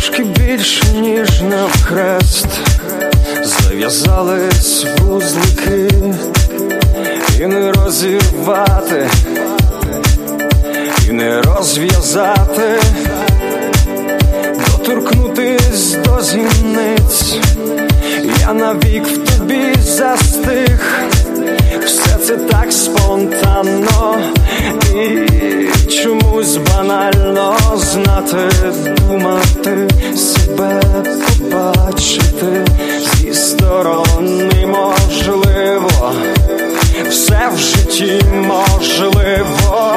трошки більше, ніж навхрест, зав'язались вузлики, і не розірвати, і не розв'язати, доторкнутись до зіниць. Я навік в тобі застиг, все це так спонтанно і чомусь банально. Знати, думати, себе побачити зі сторони можливо, все в житті можливо.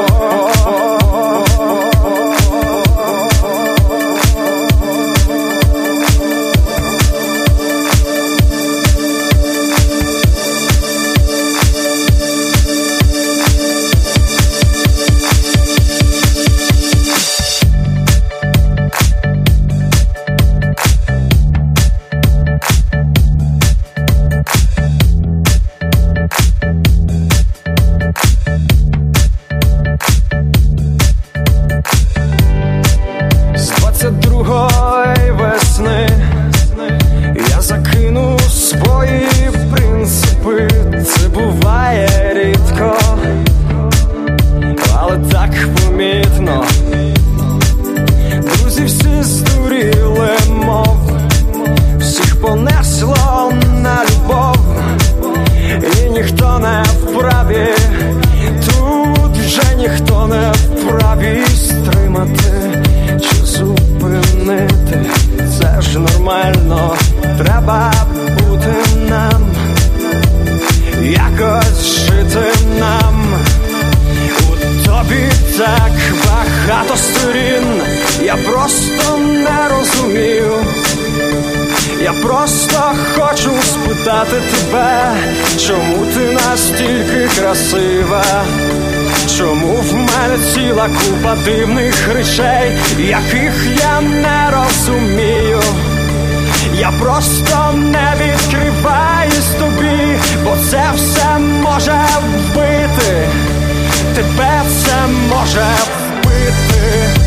Весни я закину свої принципи, це буває рідко, але так помітно. Друзі всі здуріли, мов всіх понесло на любов, і ніхто не вправі, тут вже ніхто не вправі стримати чи зупинити. Це ж нормально, треба бути нам, якось жити нам. У тобі так багато сторін, я просто не розумію. Я просто хочу спитати тебе, чому ти настільки красива? Чому в мене ціла купа дивних речей, яких я не розумію? Я просто не відкриваюсь тобі, бо це все може вбити, тебе це може вбити.